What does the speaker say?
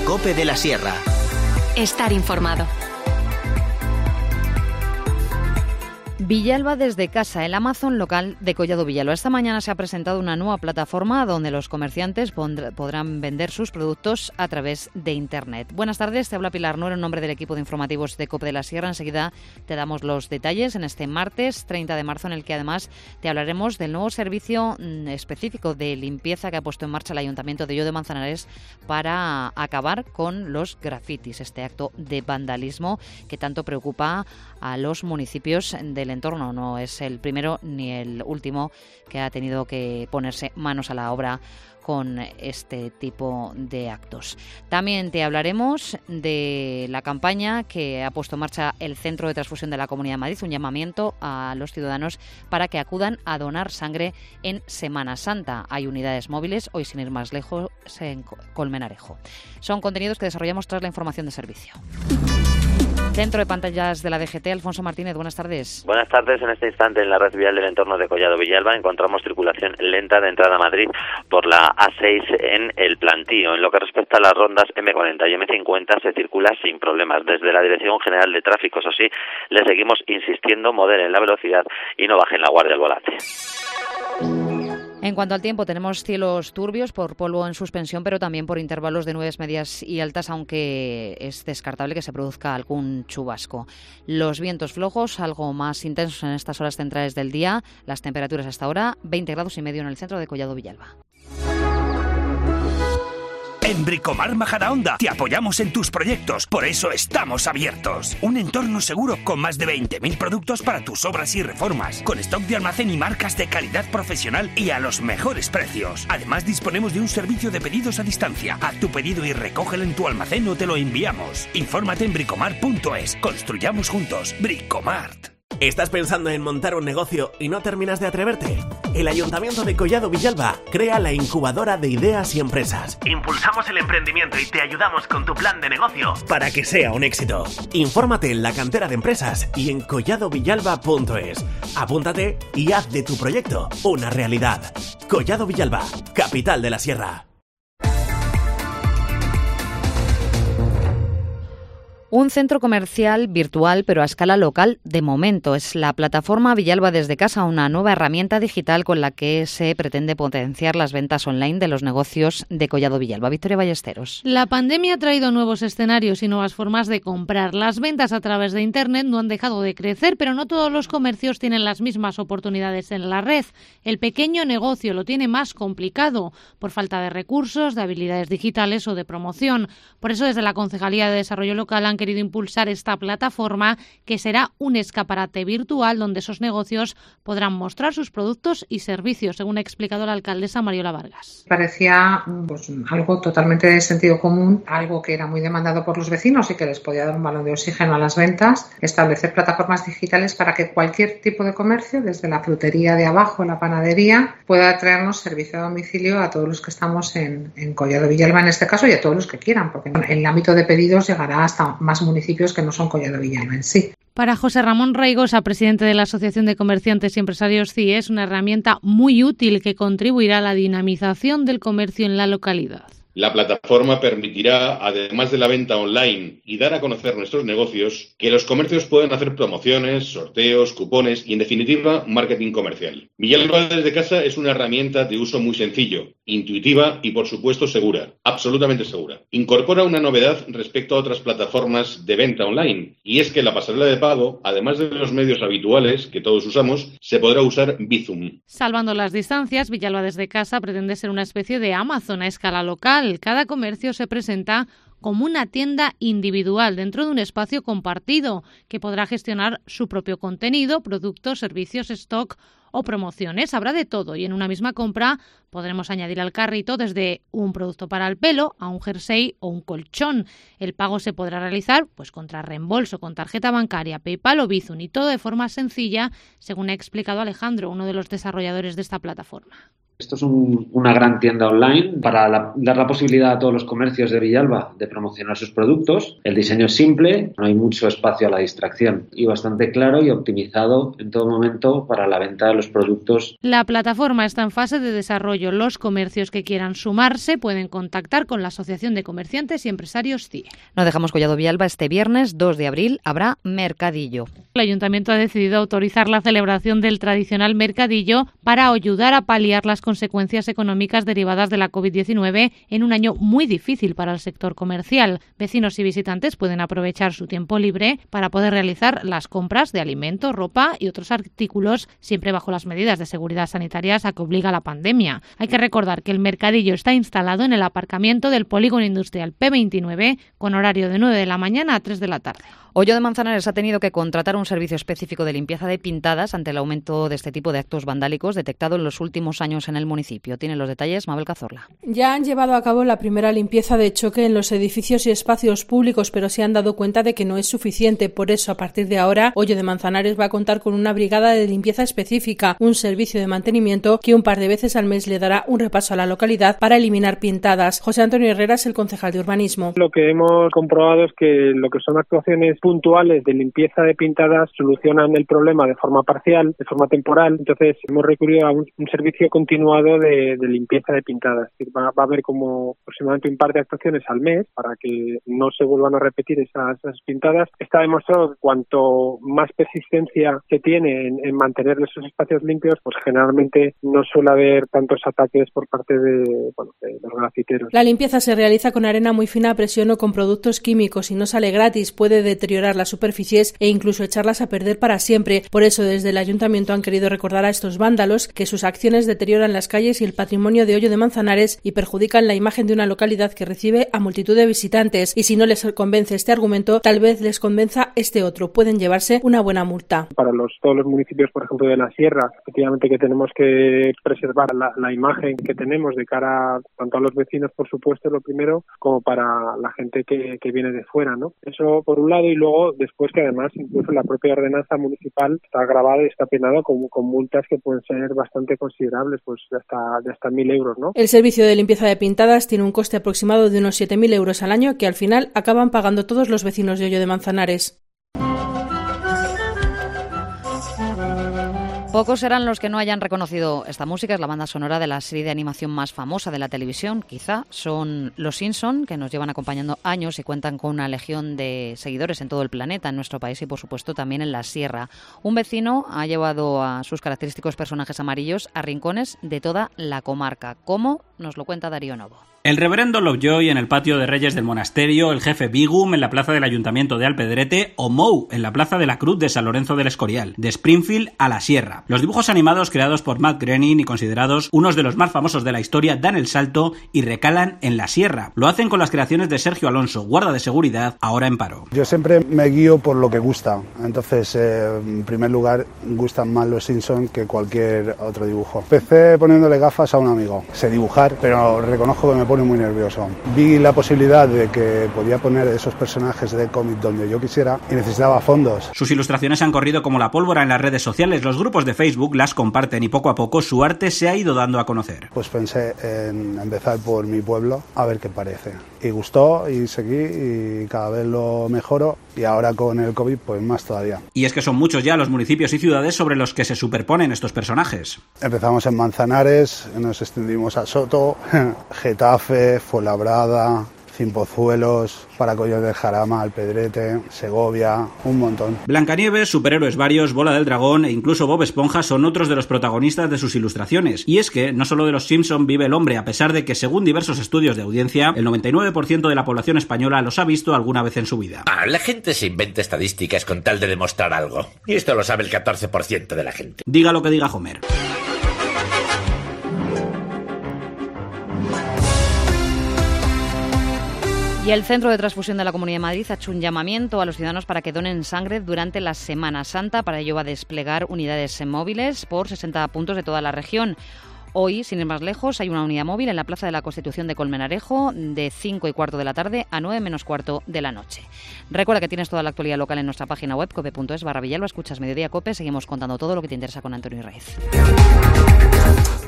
COPE de la Sierra. Estar informado. Villalba desde casa, el Amazon local de Collado Villalba. Esta mañana se ha presentado una nueva plataforma donde los comerciantes podrán vender sus productos a través de Internet. Buenas tardes, te habla Pilar Nuero en nombre del equipo de informativos de COPE de la Sierra. Enseguida te damos los detalles en este martes 30 de marzo, en el que además te hablaremos del nuevo servicio específico de limpieza que ha puesto en marcha el Ayuntamiento de Llodio de Manzanares para acabar con los grafitis, este acto de vandalismo que tanto preocupa a los municipios del entorno. No es el primero ni el último que ha tenido que ponerse manos a la obra con este tipo de actos. También te hablaremos de la campaña que ha puesto en marcha el Centro de Transfusión de la Comunidad de Madrid, un llamamiento a los ciudadanos para que acudan a donar sangre en Semana Santa. Hay unidades móviles, hoy sin ir más lejos, en Colmenarejo. Son contenidos que desarrollamos tras la información de servicio. Centro de Pantallas de la DGT, Alfonso Martínez, buenas tardes. Buenas tardes. En este instante en la red vial del entorno de Collado Villalba encontramos circulación lenta de entrada a Madrid por la A6 en el Plantío. En lo que respecta a las rondas M40 y M50 se circula sin problemas. Desde la Dirección General de Tráfico, eso sí, le seguimos insistiendo, moderen la velocidad y no bajen la guardia al volante. En cuanto al tiempo, tenemos cielos turbios por polvo en suspensión, pero también por intervalos de nubes medias y altas, aunque es descartable que se produzca algún chubasco. Los vientos flojos, algo más intensos en estas horas centrales del día. Las temperaturas hasta ahora, 20 grados y medio en el centro de Collado Villalba. En Bricomar Majadahonda te apoyamos en tus proyectos, por eso estamos abiertos. Un entorno seguro con más de 20.000 productos para tus obras y reformas, con stock de almacén y marcas de calidad profesional y a los mejores precios. Además disponemos de un servicio de pedidos a distancia. Haz tu pedido y recógelo en tu almacén o te lo enviamos. Infórmate en bricomart.es. Construyamos juntos. Bricomart. ¿Estás pensando en montar un negocio y no terminas de atreverte? El Ayuntamiento de Collado Villalba crea la incubadora de ideas y empresas. Impulsamos el emprendimiento y te ayudamos con tu plan de negocio para que sea un éxito. Infórmate en la cantera de empresas y en colladovillalba.es. Apúntate y haz de tu proyecto una realidad. Collado Villalba, capital de la Sierra. Un centro comercial virtual, pero a escala local, de momento. Es la plataforma Villalba desde casa, una nueva herramienta digital con la que se pretende potenciar las ventas online de los negocios de Collado Villalba. Victoria Ballesteros. La pandemia ha traído nuevos escenarios y nuevas formas de comprar. Las ventas a través de Internet no han dejado de crecer, pero no todos los comercios tienen las mismas oportunidades en la red. El pequeño negocio lo tiene más complicado por falta de recursos, de habilidades digitales o de promoción. Por eso, desde la Concejalía de Desarrollo Local han querido impulsar esta plataforma, que será un escaparate virtual donde esos negocios podrán mostrar sus productos y servicios, según ha explicado la alcaldesa Mariola Vargas. Parecía algo totalmente de sentido común, algo que era muy demandado por los vecinos y que les podía dar un balón de oxígeno a las ventas, establecer plataformas digitales para que cualquier tipo de comercio, desde la frutería de abajo, la panadería, pueda traernos servicio a domicilio a todos los que estamos en Collado Villalba en este caso y a todos los que quieran, porque en el ámbito de pedidos llegará hasta más municipios que no son Collado Villalba en sí. Para José Ramón Reigosa, presidente de la Asociación de Comerciantes y Empresarios CIE, es una herramienta muy útil que contribuirá a la dinamización del comercio en la localidad. La plataforma permitirá, además de la venta online y dar a conocer nuestros negocios, que los comercios puedan hacer promociones, sorteos, cupones y, en definitiva, marketing comercial. Villalba desde casa es una herramienta de uso muy sencillo, intuitiva y, por supuesto, segura, absolutamente segura. Incorpora una novedad respecto a otras plataformas de venta online, y es que la pasarela de pago, además de los medios habituales que todos usamos, se podrá usar Bizum. Salvando las distancias, Villalba desde casa pretende ser una especie de Amazon a escala local. Cada comercio se presenta como una tienda individual dentro de un espacio compartido que podrá gestionar su propio contenido, productos, servicios, stock o promociones. Habrá de todo y en una misma compra podremos añadir al carrito desde un producto para el pelo a un jersey o un colchón. El pago se podrá realizar contra reembolso, con tarjeta bancaria, PayPal o Bizum, y todo de forma sencilla, según ha explicado Alejandro, uno de los desarrolladores de esta plataforma. Esto es una gran tienda online para dar la posibilidad a todos los comercios de Villalba de promocionar sus productos. El diseño es simple, no hay mucho espacio a la distracción y bastante claro y optimizado en todo momento para la venta de los productos. La plataforma está en fase de desarrollo. Los comercios que quieran sumarse pueden contactar con la Asociación de Comerciantes y Empresarios CIE. No dejamos Collado Villalba. Este viernes 2 de abril habrá mercadillo. El Ayuntamiento ha decidido autorizar la celebración del tradicional mercadillo para ayudar a paliar las consecuencias económicas derivadas de la COVID-19 en un año muy difícil para el sector comercial. Vecinos y visitantes pueden aprovechar su tiempo libre para poder realizar las compras de alimentos, ropa y otros artículos, siempre bajo las medidas de seguridad sanitarias a que obliga la pandemia. Hay que recordar que el mercadillo está instalado en el aparcamiento del Polígono Industrial P29 con horario de 9 de la mañana a 3 de la tarde. Hoyo de Manzanares ha tenido que contratar un servicio específico de limpieza de pintadas ante el aumento de este tipo de actos vandálicos detectado en los últimos años en el municipio. Tiene los detalles Mabel Cazorla. Ya han llevado a cabo la primera limpieza de choque en los edificios y espacios públicos, pero se han dado cuenta de que no es suficiente. Por eso, a partir de ahora, Hoyo de Manzanares va a contar con una brigada de limpieza específica, un servicio de mantenimiento que un par de veces al mes le dará un repaso a la localidad para eliminar pintadas. José Antonio Herrera es el concejal de urbanismo. Lo que hemos comprobado es que lo que son actuaciones puntuales de limpieza de pintadas solucionan el problema de forma parcial, de forma temporal. Entonces hemos recurrido a un servicio continuado de limpieza de pintadas. Va a haber como aproximadamente un par de actuaciones al mes para que no se vuelvan a repetir esas pintadas. Está demostrado que cuanto más persistencia se tiene en mantener esos espacios limpios, pues generalmente no suele haber tantos ataques por parte de los grafiteros. La limpieza se realiza con arena muy fina a presión o con productos químicos y no sale gratis. Puede deteriorar las superficies e incluso echarlas a perder para siempre. Por eso desde el Ayuntamiento han querido recordar a estos vándalos que sus acciones deterioran las calles y el patrimonio de Hoyo de Manzanares y perjudican la imagen de una localidad que recibe a multitud de visitantes. Y si no les convence este argumento, tal vez les convenza este otro. Pueden llevarse una buena multa. Para todos los municipios, por ejemplo, de la Sierra, efectivamente que tenemos que preservar la imagen que tenemos de cara tanto a los vecinos, por supuesto, lo primero, como para la gente que viene de fuera, ¿no? Eso por un lado, y luego después que además incluso la propia ordenanza municipal está grabada y está penado con multas que pueden ser bastante considerables, pues de hasta 1.000 euros, ¿no? El servicio de limpieza de pintadas tiene un coste aproximado de unos 7.000 euros al año que al final acaban pagando todos los vecinos de Hoyo de Manzanares. Pocos serán los que no hayan reconocido esta música. Es la banda sonora de la serie de animación más famosa de la televisión. Quizá son Los Simpson, que nos llevan acompañando años y cuentan con una legión de seguidores en todo el planeta, en nuestro país y, por supuesto, también en la Sierra. Un vecino ha llevado a sus característicos personajes amarillos a rincones de toda la comarca. ¿Cómo? Nos lo cuenta Darío Novo. El reverendo Lovejoy en el patio de Reyes del Monasterio, el jefe Bigum en la plaza del Ayuntamiento de Alpedrete o Mou en la plaza de la Cruz de San Lorenzo del Escorial, de Springfield a la Sierra. Los dibujos animados creados por Matt Groening y considerados unos de los más famosos de la historia dan el salto y recalan en la Sierra. Lo hacen con las creaciones de Sergio Alonso, guarda de seguridad, ahora en paro. Yo siempre me guío por lo que gusta, entonces en primer lugar gustan más los Simpsons que cualquier otro dibujo. Empecé poniéndole gafas a un amigo, sé dibujar, pero reconozco que me pone muy nervioso. Vi la posibilidad de que podía poner esos personajes de cómic donde yo quisiera y necesitaba fondos. Sus ilustraciones han corrido como la pólvora en las redes sociales, los grupos de Facebook las comparten y poco a poco su arte se ha ido dando a conocer. Pues pensé en empezar por mi pueblo a ver qué parece. Y gustó y seguí y cada vez lo mejoro y ahora con el COVID pues más todavía. Y es que son muchos ya los municipios y ciudades sobre los que se superponen estos personajes. Empezamos en Manzanares, nos extendimos a Soto, Getafe, Fuenlabrada, Cimpozuelos, Paracollos del Jarama, Alpedrete, Segovia, un montón. Blancanieves, Superhéroes Varios, Bola del Dragón e incluso Bob Esponja son otros de los protagonistas de sus ilustraciones. Y es que no solo de los Simpson vive el hombre, a pesar de que según diversos estudios de audiencia, el 99% de la población española los ha visto alguna vez en su vida. La gente se inventa estadísticas con tal de demostrar algo. Y esto lo sabe el 14% de la gente. Diga lo que diga Homer. Y el Centro de Transfusión de la Comunidad de Madrid ha hecho un llamamiento a los ciudadanos para que donen sangre durante la Semana Santa. Para ello va a desplegar unidades móviles por 60 puntos de toda la región. Hoy, sin ir más lejos, hay una unidad móvil en la Plaza de la Constitución de Colmenarejo de 5:15 de la tarde a 9:15 de la noche. Recuerda que tienes toda la actualidad local en nuestra página web cope.es/Villalba. Escuchas Mediodía Cope. Seguimos contando todo lo que te interesa con Antonio Raiz.